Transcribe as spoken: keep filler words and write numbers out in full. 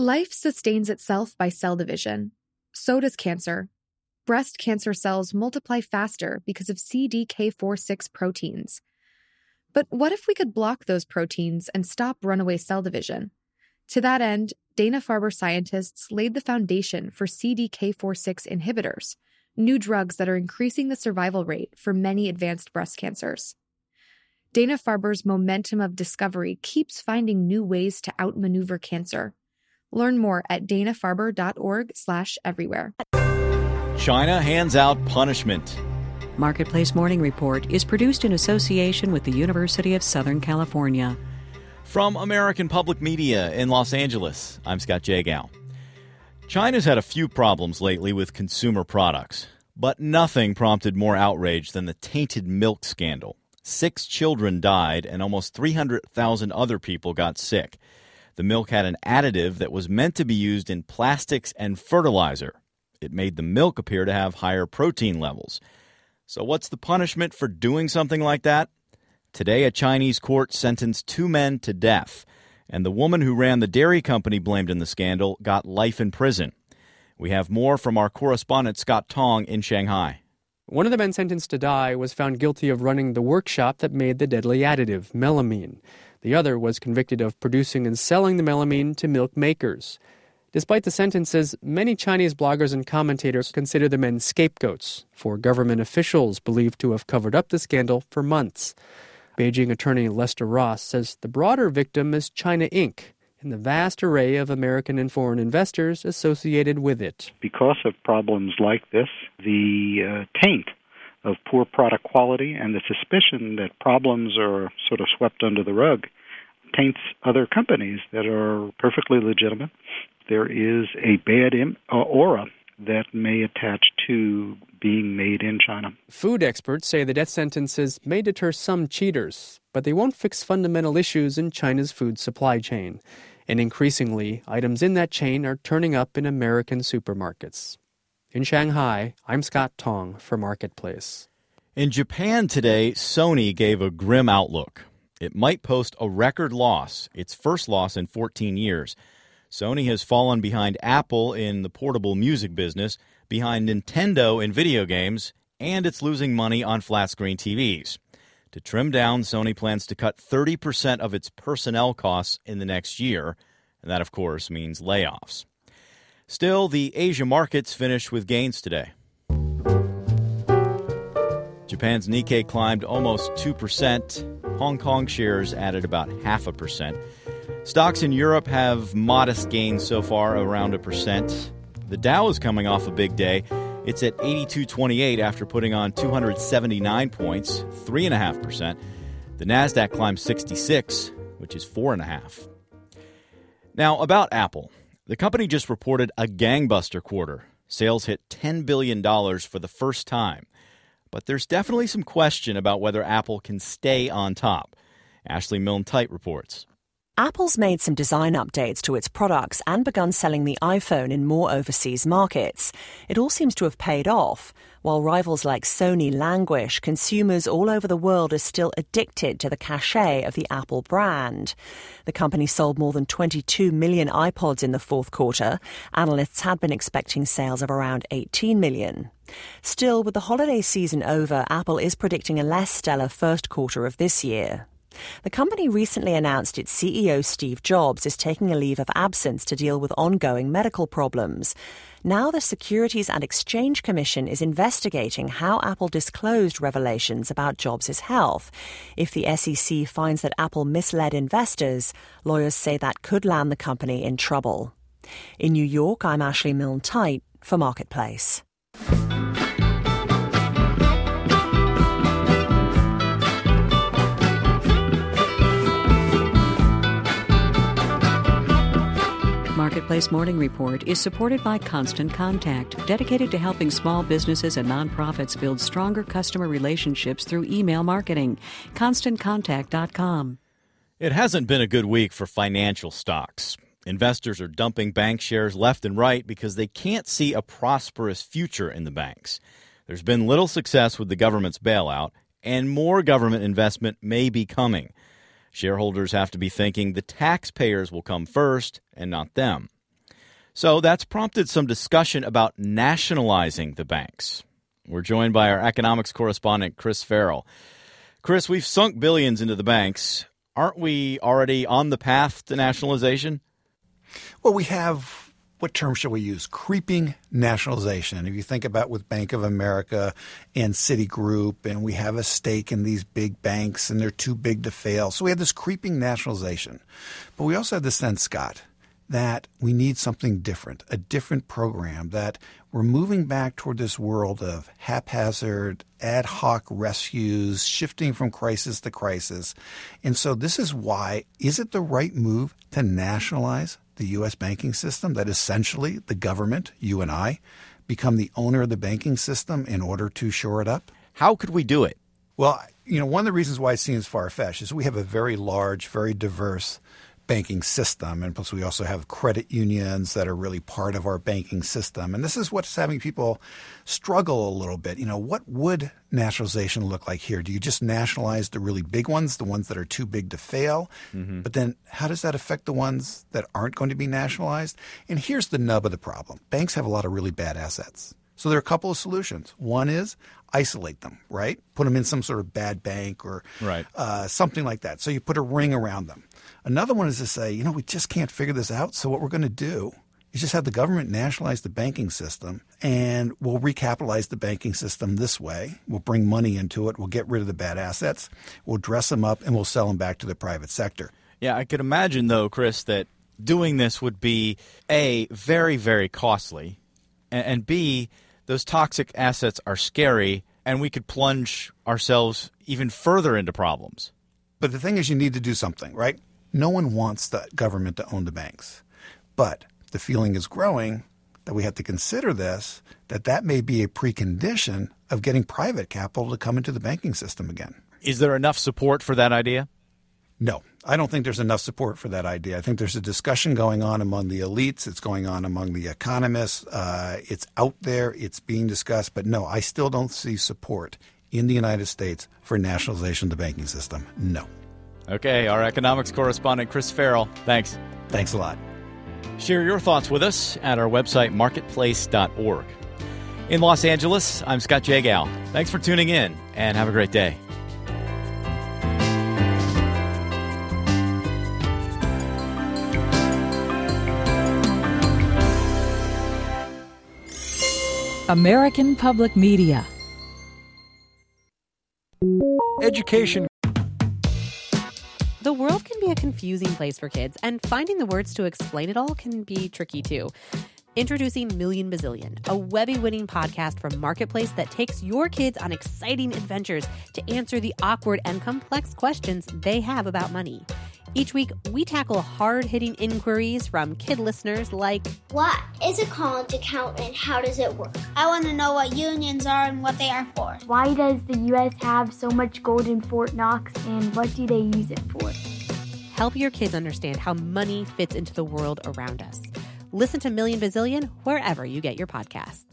Life sustains itself by cell division. So does cancer. Breast cancer cells multiply faster because of C D K four six proteins. But what if we could block those proteins and stop runaway cell division? To that end, Dana-Farber scientists laid the foundation for C D K four six inhibitors, new drugs that are increasing the survival rate for many advanced breast cancers. Dana-Farber's momentum of discovery keeps finding new ways to outmaneuver cancer. Learn more at dana-farber.org slash everywhere. China hands out punishment. Marketplace Morning Report is produced in association with the University of Southern California. From American Public Media in Los Angeles, I'm Scott Jagow. China's had a few problems lately with consumer products, but nothing prompted more outrage than the tainted milk scandal. Six children died and almost three hundred thousand other people got sick. The milk had an additive that was meant to be used in plastics and fertilizer. It made the milk appear to have higher protein levels. So what's the punishment for doing something like that? Today, a Chinese court sentenced two men to death, and the woman who ran the dairy company blamed in the scandal got life in prison. We have more from our correspondent Scott Tong in Shanghai. One of the men sentenced to die was found guilty of running the workshop that made the deadly additive, melamine. The other was convicted of producing and selling the melamine to milk makers. Despite the sentences, many Chinese bloggers and commentators consider the men scapegoats for government officials believed to have covered up the scandal for months. Beijing attorney Lester Ross says the broader victim is China Incorporated and the vast array of American and foreign investors associated with it. Because of problems like this, the uh, taint of poor product quality and the suspicion that problems are sort of swept under the rug taints other companies that are perfectly legitimate. There is a bad im- uh, aura that may attach to being made in China. Food experts say the death sentences may deter some cheaters, but they won't fix fundamental issues in China's food supply chain. And increasingly, items in that chain are turning up in American supermarkets. In Shanghai, I'm Scott Tong for Marketplace. In Japan today, Sony gave a grim outlook. It might post a record loss, its first loss in fourteen years. Sony has fallen behind Apple in the portable music business, behind Nintendo in video games, and it's losing money on flat-screen T Vs. To trim down, Sony plans to cut thirty percent of its personnel costs in the next year, and that, of course, means layoffs. Still, the Asia markets finished with gains today. Japan's Nikkei climbed almost two percent. Hong Kong shares added about half a percent. Stocks in Europe have modest gains so far, around a percent. The Dow is coming off a big day. It's at eighty-two twenty-eight after putting on two hundred seventy-nine points, three point five percent. The Nasdaq climbed sixty-six, which is four point five. Now, about Apple. The company just reported a gangbuster quarter. Sales hit ten billion dollars for the first time. But there's definitely some question about whether Apple can stay on top. Ashley Milne-Tite reports. Apple's made some design updates to its products and begun selling the iPhone in more overseas markets. It all seems to have paid off. While rivals like Sony languish, consumers all over the world are still addicted to the cachet of the Apple brand. The company sold more than twenty-two million iPods in the fourth quarter. Analysts had been expecting sales of around eighteen million. Still, with the holiday season over, Apple is predicting a less stellar first quarter of this year. The company recently announced its C E O Steve Jobs is taking a leave of absence to deal with ongoing medical problems. Now the Securities and Exchange Commission is investigating how Apple disclosed revelations about Jobs' health. If the S E C finds that Apple misled investors, lawyers say that could land the company in trouble. In New York, I'm Ashley Milne-Tite for Marketplace. Marketplace Morning Report is supported by Constant Contact, dedicated to helping small businesses and nonprofits build stronger customer relationships through email marketing. constant contact dot com. It hasn't been a good week for financial stocks. Investors are dumping bank shares left and right because they can't see a prosperous future in the banks. There's been little success with the government's bailout, and more government investment may be coming. Shareholders have to be thinking the taxpayers will come first and not them. So that's prompted some discussion about nationalizing the banks. We're joined by our economics correspondent, Chris Farrell. Chris, we've sunk billions into the banks. Aren't we already on the path to nationalization? Well, we have, what term shall we use? Creeping nationalization. If you think about with Bank of America and Citigroup, and we have a stake in these big banks, and they're too big to fail. So we have this creeping nationalization. But we also have the sense, Scott, that we need something different, a different program, that we're moving back toward this world of haphazard, ad hoc rescues, shifting from crisis to crisis. And so this is why, is it the right move to nationalize the U S banking system, that essentially the government, you and I, become the owner of the banking system in order to shore it up? How could we do it? Well, you know, one of the reasons why it seems far-fetched is we have a very large, very diverse banking system. And plus we also have credit unions that are really part of our banking system. And this is what's having people struggle a little bit. You know, what would nationalization look like here? Do you just nationalize the really big ones, the ones that are too big to fail? Mm-hmm. But then how does that affect the ones that aren't going to be nationalized? And here's the nub of the problem. Banks have a lot of really bad assets. So there are a couple of solutions. One is isolate them, right? Put them in some sort of bad bank or right. uh, something like that. So you put a ring around them. Another one is to say, you know, we just can't figure this out. So what we're going to do is just have the government nationalize the banking system, and we'll recapitalize the banking system this way. We'll bring money into it. We'll get rid of the bad assets. We'll dress them up, and we'll sell them back to the private sector. Yeah, I could imagine, though, Chris, that doing this would be, A, very, very costly, and, and B, those toxic assets are scary, and we could plunge ourselves even further into problems. But the thing is, you need to do something, right? No one wants the government to own the banks. But the feeling is growing that we have to consider this, that that may be a precondition of getting private capital to come into the banking system again. Is there enough support for that idea? No, I don't think there's enough support for that idea. I think there's a discussion going on among the elites. It's going on among the economists. Uh, it's out there. It's being discussed. But no, I still don't see support in the United States for nationalization of the banking system. No. Okay, our economics correspondent, Chris Farrell. Thanks. Thanks a lot. Share your thoughts with us at our website, marketplace dot org. In Los Angeles, I'm Scott Jagow. Thanks for tuning in, and have a great day. American Public Media. Education. The world can be a confusing place for kids, and finding the words to explain it all can be tricky too. Introducing Million Bazillion, a Webby-winning podcast from Marketplace that takes your kids on exciting adventures to answer the awkward and complex questions they have about money. Each week, we tackle hard-hitting inquiries from kid listeners like, what is a college account and how does it work? I want to know what unions are and what they are for. Why does the U S have so much gold in Fort Knox, and what do they use it for? Help your kids understand how money fits into the world around us. Listen to Million Bazillion wherever you get your podcasts.